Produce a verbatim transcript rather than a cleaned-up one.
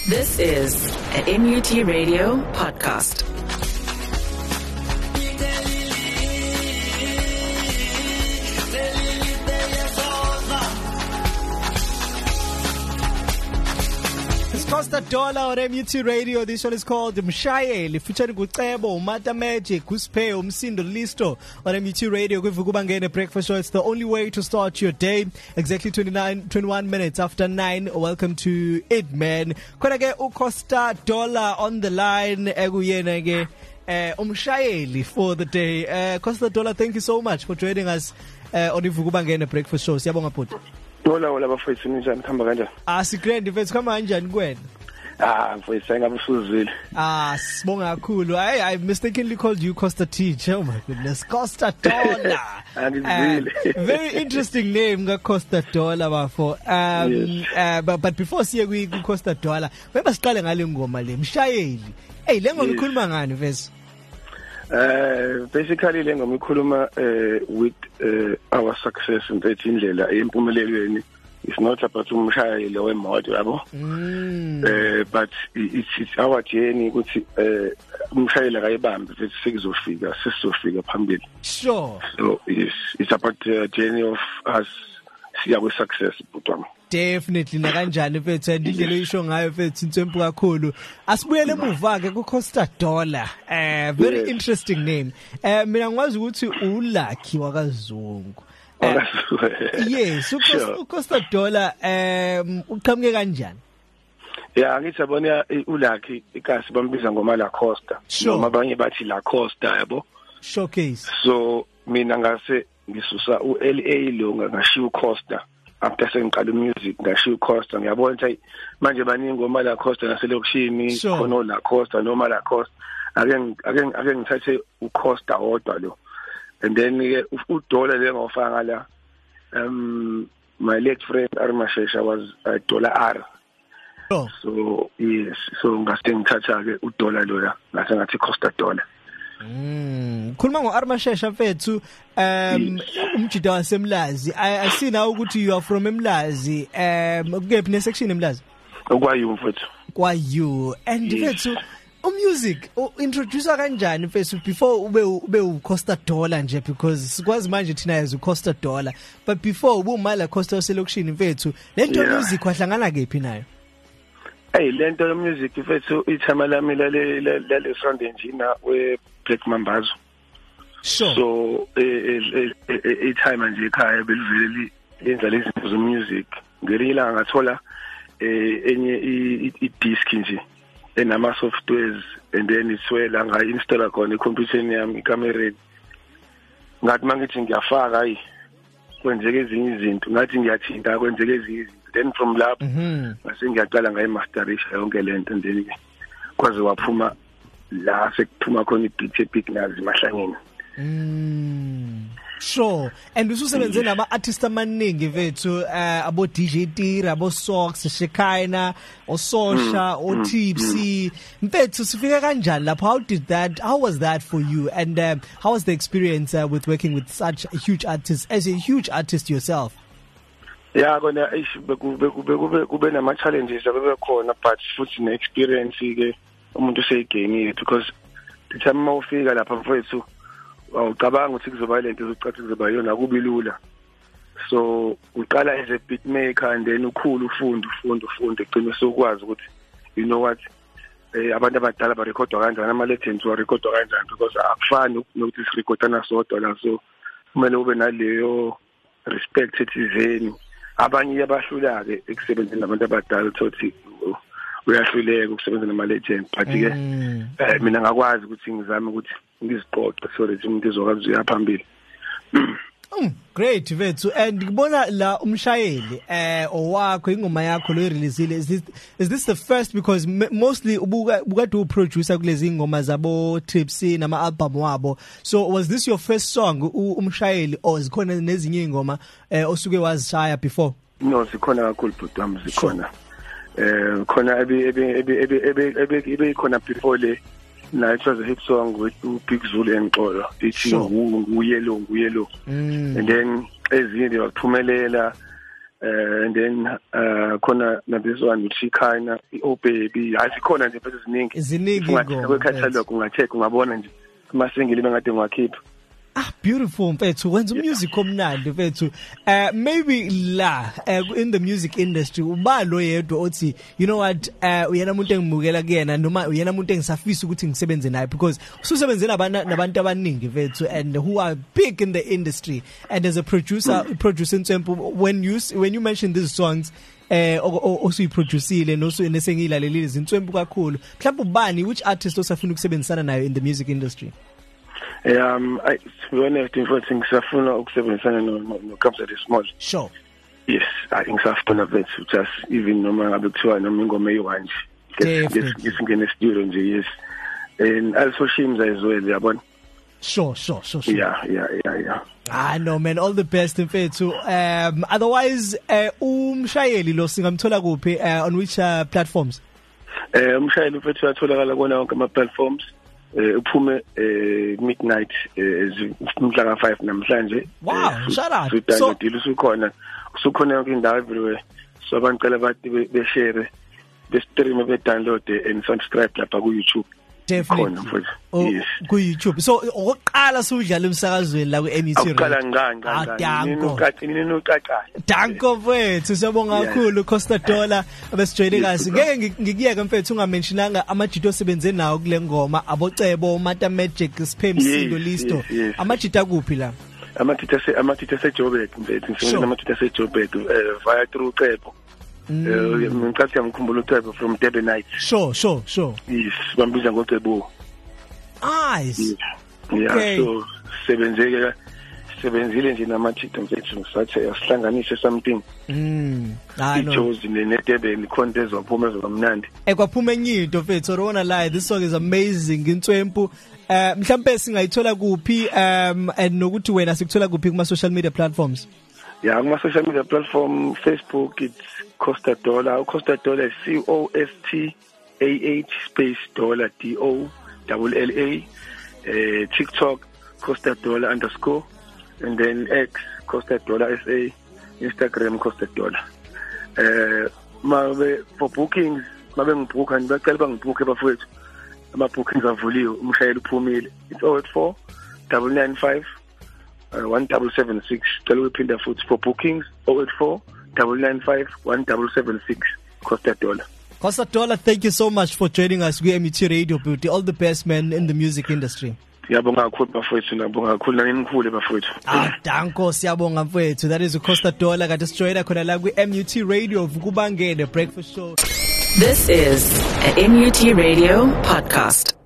This is an M U T Radio podcast. Costa Dollar on M U T Radio. This one is called Mshayeli, featuring Gucebo, Mata Magic, Guspe, Umsindo Listo on M U T Radio. Kufukubangene breakfast show. It's the only way to start your day. Exactly twenty-nine, twenty-one minutes after nine. Welcome to it, man. Konake uCosta Dollar on the line. Eguyena ke Umshayeli for the day. Uh, Costa Dollar, thank you so much for joining us uh, on Ifukubangene breakfast show. Siyabonga bhuti. Hola hola bafowethu njani khamba kanjani? Ah sigrand mfethu khamba kanjani kuwena? Ah mfowethu ngabe usuzwile. Ah sibonga kakhulu. I I mistakenly called you Costa Teacher. Oh my goodness, Costa Dollar. Andizwile. uh, very interesting name ga Costa Dollar bafo. Um yes. uh, but, but before siye ku Costa Dollar, weba siqale ngale ngoma le Mshayeli. Hey le ngoma ikhuluma ngani mfethu? Uh basically le ngoma ikhuluma uh, with uh, our success mfethu indlela empumelelweni. It's not about umshayeli wemoto yabo. Mm. Uh, but it's, it's our journey ukuthi uh, umshayeli akayibambe mfethu sikuzofika sisofika phambili. Sure. So yes, it's about the journey of us siya ku success butwana. Definitely na kanjani mfethu indlela oyisho ngayo mfethu intsempu kakhulu. Asibuyele emuva ke ku Costa Dollar. Eh very yes. Interesting name. Eh mina ngwazi ukuthi uLucky wakaZungu. Uh, yes, uCosta Dollar um uqhamuke kanjani? Yeah, ngithi yabona uLucky ikasi bambiza ngoma La Costa. Noma abanye bathi La Costa yabo. Showcase. So mina ngase ngisusa uL A lo ngashiya uCosta. After sengiqala music ngashiya uCosta ngiyabona ukuthi manje baningi ngoma La Costa naselokishini khona La Costa noma La Costa. Ake ake ake ngithathe uCosta odwa lo. And then ke uDollar le ngofaka la um my late friend Armashesha was a dollar R. Oh. So yes, so ngase ngithatha ke uDollar lo la ngase ngathi Costa Dollar. Mm khuluma ngo Armashesha mfethu um umjida waseMlazi. I see now ukuthi you are from eMlazi. Um ukephi ne section eMlazi? Kwayu mfethu. Kwayu and mfethu umusic introduce kanjani mfethu before ube ube uCosta Dollar nje because sikwazi manje thina yazi uCosta Dollar but before ubumala Costa selokishini mfethu lento music wahlangana kephi nayo? Hey lento yo music mfethu ithama lami la la le sound engineer we Black Mambazo. Sure. So eh eh time nje ekhaya beliveli lenza lezi zo music ngelila ngathola eh enye i disc nje enama softwares and then iswela nga install khona ecomputereni yami ikamereni ngathi mangithi ngiyafaka hayi kwenzeke ezinye izinto ngathi ngiyathinta kwenzeke ezinye izinto then from lapho ngase ngiyaqala ngayimasterisha yonke lento and then kwaze waphuma la sekuphuma khona ibeat epic nazi mahlangeni. Mm sure. And ususebenze nama artists amaningi mfethu uh, abo D J Tira abo Socks Shekina oSosha o Tipsy mfethu sifika kanjani lapho? How did that how was that for you and um, how was the experience uh, with working with such a huge artists as a huge artist yourself? Yeah kona bekube kube kube nama challenges abebe khona but futhi ne experience ke umuntu seyigainile because the time mawufika lapha mfethu awucabanga ukuthi kuzoba lento ezocathi kuzoba yona kubilula. So uqala as a beat maker and then ukhulu ufunda ufunda ufunda egcina sokwazi ukuthi you know what eh abantu abadala ba record kanjani ama legends wa record kanjani because akufani nokuthi sirecordana sodwa la so kumele ube naleyo respect ethizeni. Abanye yabahlula ke ekusebenzeni nabantu abadala thothi uyahluleka ukusebenza nama legends but ke eh mina ngakwazi ukuthi ngizame ukuthi ngiziqoqe so that umuntu ezokwazi uyaphambili. Mm great mfethu and ngibona la umshayeli eh owakho ingoma yakho lo release is this is this the first because mostly ubuka ukade uproducer kulezi ingoma zabo Tipsy nama album wabo, so was this your first song umshayeli or zikhona nezinye ingoma eh osuke wazishaya before? No sikhona kakhulu but wami zikhona eh khona ebe ebe ebe ebe ebe khona before le na it was a hit song with Big Zulu and Xolo ithi nguyelo nguyelo and then ezinye wakuphumelela uh, and then uh khona na this one with Shikana oh baby asikhona nje phela ziningi ziningi ngo catalogue ungacheck ungabona nje masingile bengade ngiwakhipha. Ah, beautiful mfethu wenza music omnandi mfethu. Uh maybe la uh, in the music industry uba lo yedwa othi you know what uh uyena umuntu engimukela kuyena noma uyena umuntu engisafisa ukuthi ngisebenze naye because ususebenze nabantu abaningi mfethu and who are big in the industry and as a producer mm. producer Ntwempu when you when you mention these songs eh osuyiproducile nosu nesengilalelile Ntwempu kakhulu mhlawumbe ubani which artist osafuna ukusebenzisana nayo in the music industry? Um, I to be honest, in fact, ngisafuna ukusebenzisana no no Kabza De Small. Sure. Yes, I think ngisafuna that just even noma ngabe kuthiwa noma ingoma eyi-one nje. Ngisingene studio nje yes. And also Shimza as well, yabona. Sure, sure, sure, sure. Yeah, yeah, yeah, yeah. Ah no man, all the best mfethu. Um otherwise uh, umshayeli lo singamthola kuphi uh, on which uh, platforms? Eh uh, umshayeli mfethu uyatholakala kona wonke ama platforms. Eh uphume eh midnight umhla ka five namhlanje. Wow, shout out. So deal usukhona. Usukhona yonke indawo everywhere. So abantu cela bathi be share, be stream, be download and subscribe lapha ku YouTube. Definitely. Oh, yes. Ku YouTube. So oqala sudlala emsakazweni la ku M U T Radio. Oqala nganga nganga. Uqaqini noqaqala. Danko mfethu siyabonga kakhulu Costa Dollar abesijoyine kahle. Ngeke ngikuyeke mfethu ungamentionanga amajito osebenze nawo kule ngoma abocebo Mata Magic Siphe Msindo Listo. Amajito akuphi la? Amajito se amajito se Joburg mfethu. Ngifuna amajito se Joburg via through Cebo. Eh ngicatha ngikhumbula uCebo from Durban Night. Sure, sure, sure. Yes, bambiza ngoCebo. Nice. Yeah, okay. So sebenzeke sebenzile nje namachito mfethu ngisathi asihlanganise something. Mm. I know. Ichozi neDurban contest waphuma ezomnandi. Ekwaphuma enye into mfethu rona la this song is amazing Ntwempu. Eh mhlambe singayithola kuphi um and nokuthi wena sikuthola kuphi kuma social media platforms? Yeah, kuma social media platform Facebook it's Costa Dollar. Costa Dollar is C O S T A H space dollar D O double L A. Uh, TikTok Costa Dollar underscore and then X Costa Dollar S A. Instagram Costa Dollar. Uh, mabe for bookings mabe ngibooka ngicela bangibooke bafowethu. Ama bookings avuliwe umshayeli uphumile. It's oh eight four nine nine five Uh, one double seven six. Tell we pin the foot for bookings. oh eight four nine nine five one double seven six. Costa Dollar. Costa Dollar, thank you so much for joining us. We M U T Radio Beauty. All the best, man, in the music industry. Siyabonga kakhulu bafowethu nabonga kakhulu naninikhule bafowethu. Ah, danko siyabonga mfowethu. That is Costa Dollar kade sijoyina khona la ku M U T Radio Vukubangene breakfast show. This is a M U T Radio podcast.